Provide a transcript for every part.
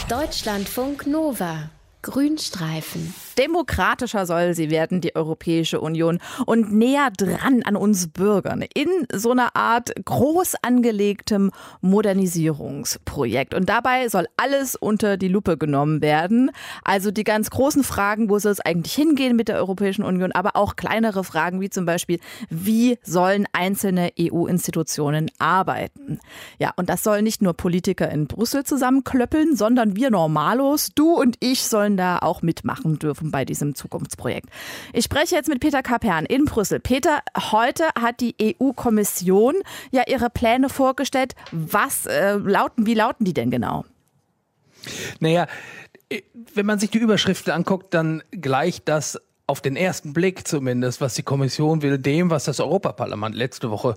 Deutschlandfunk Nova. Grünstreifen. Demokratischer soll sie werden, die Europäische Union, und näher dran an uns Bürgern in so einer Art groß angelegtem Modernisierungsprojekt. Und dabei soll alles unter die Lupe genommen werden. Also die ganz großen Fragen, wo soll es eigentlich hingehen mit der Europäischen Union, aber auch kleinere Fragen wie zum Beispiel, wie sollen einzelne EU-Institutionen arbeiten? Ja, und das sollen nicht nur Politiker in Brüssel zusammenklöppeln, sondern wir Normalos, du und ich, sollen da auch mitmachen dürfen bei diesem Zukunftsprojekt. Ich spreche jetzt mit Peter Kapern in Brüssel. Peter, heute hat die EU-Kommission ja ihre Pläne vorgestellt. Wie lauten die denn genau? Naja, wenn man sich die Überschriften anguckt, dann gleicht das auf den ersten Blick zumindest, was die Kommission will, dem, was das Europaparlament letzte Woche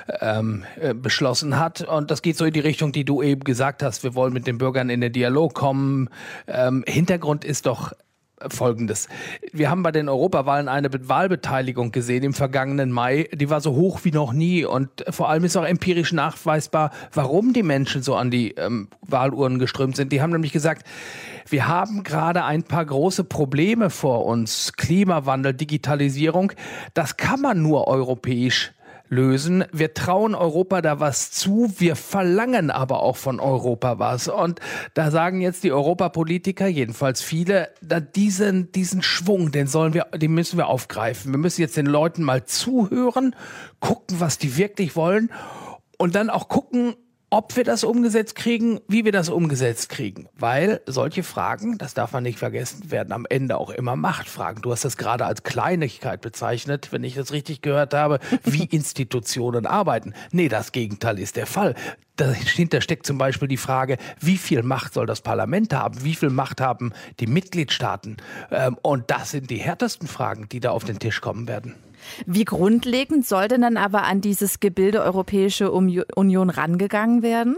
beschlossen hat. Und das geht so in die Richtung, die du eben gesagt hast. Wir wollen mit den Bürgern in den Dialog kommen. Hintergrund ist doch Folgendes. Wir haben bei den Europawahlen eine Wahlbeteiligung gesehen im vergangenen Mai. Die war so hoch wie noch nie. Und vor allem ist auch empirisch nachweisbar, warum die Menschen so an die Wahlurnen geströmt sind. Die haben nämlich gesagt, wir haben gerade ein paar große Probleme vor uns. Klimawandel, Digitalisierung. Das kann man nur europäisch lösen. Wir trauen Europa da was zu, wir verlangen aber auch von Europa was. Und da sagen jetzt die Europapolitiker, jedenfalls viele, diesen Schwung, den müssen wir aufgreifen. Wir müssen jetzt den Leuten mal zuhören, gucken, was die wirklich wollen und dann auch gucken, ob wir das umgesetzt kriegen, wie wir das umgesetzt kriegen. Weil solche Fragen, das darf man nicht vergessen, werden am Ende auch immer Machtfragen. Du hast das gerade als Kleinigkeit bezeichnet, wenn ich das richtig gehört habe, wie Institutionen arbeiten. Nee, das Gegenteil ist der Fall. Dahinter steckt zum Beispiel die Frage, wie viel Macht soll das Parlament haben? Wie viel Macht haben die Mitgliedstaaten? Und das sind die härtesten Fragen, die da auf den Tisch kommen werden. Wie grundlegend soll denn dann aber an dieses Gebilde Europäische Union rangegangen werden?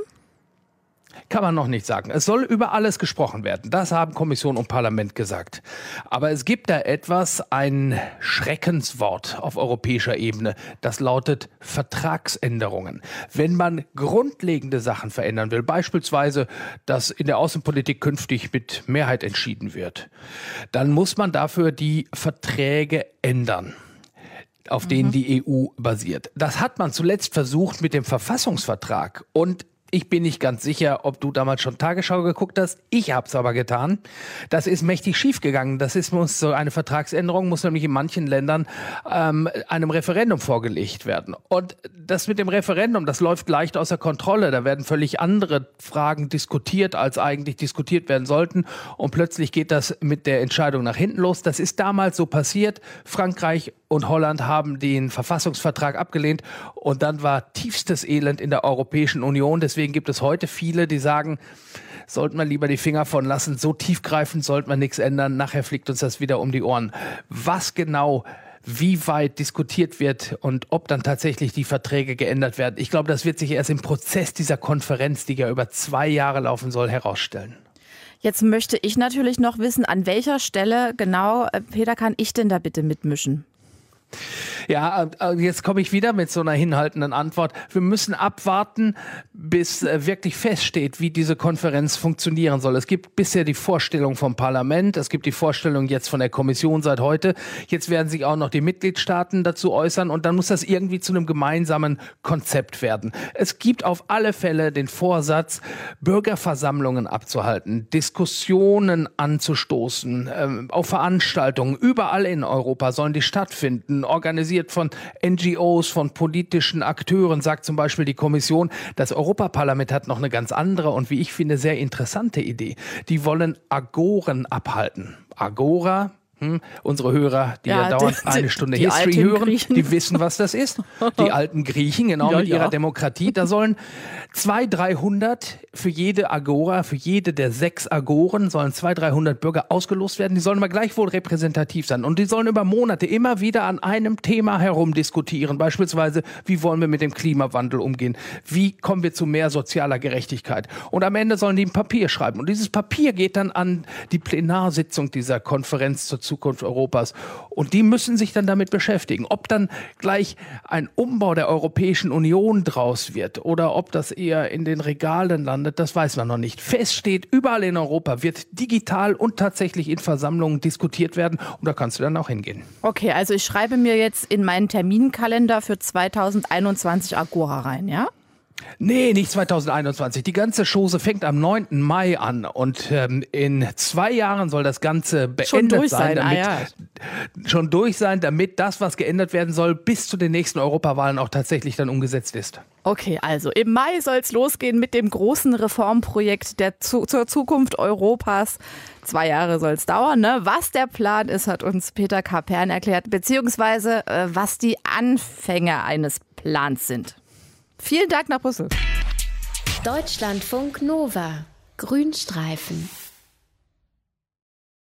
Kann man noch nicht sagen. Es soll über alles gesprochen werden. Das haben Kommission und Parlament gesagt. Aber es gibt da ein Schreckenswort auf europäischer Ebene. Das lautet Vertragsänderungen. Wenn man grundlegende Sachen verändern will, beispielsweise, dass in der Außenpolitik künftig mit Mehrheit entschieden wird, dann muss man dafür die Verträge ändern, auf denen die EU basiert. Das hat man zuletzt versucht mit dem Verfassungsvertrag. Und ich bin nicht ganz sicher, ob du damals schon Tagesschau geguckt hast. Ich habe es aber getan. Das ist mächtig schiefgegangen. So eine Vertragsänderung muss nämlich in manchen Ländern einem Referendum vorgelegt werden. Und das mit dem Referendum, das läuft leicht außer Kontrolle. Da werden völlig andere Fragen diskutiert, als eigentlich diskutiert werden sollten. Und plötzlich geht das mit der Entscheidung nach hinten los. Das ist damals so passiert. Frankreich und Holland haben den Verfassungsvertrag abgelehnt. Und dann war tiefstes Elend in der Europäischen Union. Deswegen gibt es heute viele, die sagen, sollten wir lieber die Finger von lassen, so tiefgreifend sollte man nichts ändern, nachher fliegt uns das wieder um die Ohren. Was genau, wie weit diskutiert wird und ob dann tatsächlich die Verträge geändert werden, ich glaube, das wird sich erst im Prozess dieser Konferenz, die ja über 2 Jahre laufen soll, herausstellen. Jetzt möchte ich natürlich noch wissen, an welcher Stelle genau, Peter, kann ich denn da bitte mitmischen? Ja, jetzt komme ich wieder mit so einer hinhaltenden Antwort. Wir müssen abwarten, bis wirklich feststeht, wie diese Konferenz funktionieren soll. Es gibt bisher die Vorstellung vom Parlament, es gibt die Vorstellung jetzt von der Kommission seit heute. Jetzt werden sich auch noch die Mitgliedstaaten dazu äußern und dann muss das irgendwie zu einem gemeinsamen Konzept werden. Es gibt auf alle Fälle den Vorsatz, Bürgerversammlungen abzuhalten, Diskussionen anzustoßen, auf Veranstaltungen. Überall in Europa sollen die stattfinden, organisiert von NGOs, von politischen Akteuren, sagt zum Beispiel die Kommission. Das Europaparlament hat noch eine ganz andere und wie ich finde sehr interessante Idee. Die wollen Agoren abhalten. Agora, unsere Hörer, die ja dauernd eine Stunde History hören, die wissen, was das ist. Die alten Griechen, genau, mit ihrer Demokratie. Da sollen 200-300 für jede Agora, für jede der 6 Agoren sollen 200-300 Bürger ausgelost werden. Die sollen aber gleichwohl repräsentativ sein. Und die sollen über Monate immer wieder an einem Thema herumdiskutieren. Beispielsweise, wie wollen wir mit dem Klimawandel umgehen? Wie kommen wir zu mehr sozialer Gerechtigkeit? Und am Ende sollen die ein Papier schreiben. Und dieses Papier geht dann an die Plenarsitzung dieser Konferenz zur Zukunft Europas. Und die müssen sich dann damit beschäftigen. Ob dann gleich ein Umbau der Europäischen Union draus wird oder ob das eher in den Regalen landet, das weiß man noch nicht. Fest steht, überall in Europa wird digital und tatsächlich in Versammlungen diskutiert werden. Und da kannst du dann auch hingehen. Okay, also ich schreibe mir jetzt in meinen Terminkalender für 2021 Agora rein, ja? Nee, nicht 2021. Die ganze Chose fängt am 9. Mai an und in 2 Jahren soll das Ganze beendet sein. Schon durch sein, damit das, was geändert werden soll, bis zu den nächsten Europawahlen auch tatsächlich dann umgesetzt ist. Okay, also im Mai soll es losgehen mit dem großen Reformprojekt zur Zukunft Europas. 2 Jahre soll es dauern, ne? Was der Plan ist, hat uns Peter Kapern erklärt, beziehungsweise was die Anfänge eines Plans sind. Vielen Dank nach Brüssel. Deutschlandfunk Nova. Grünstreifen.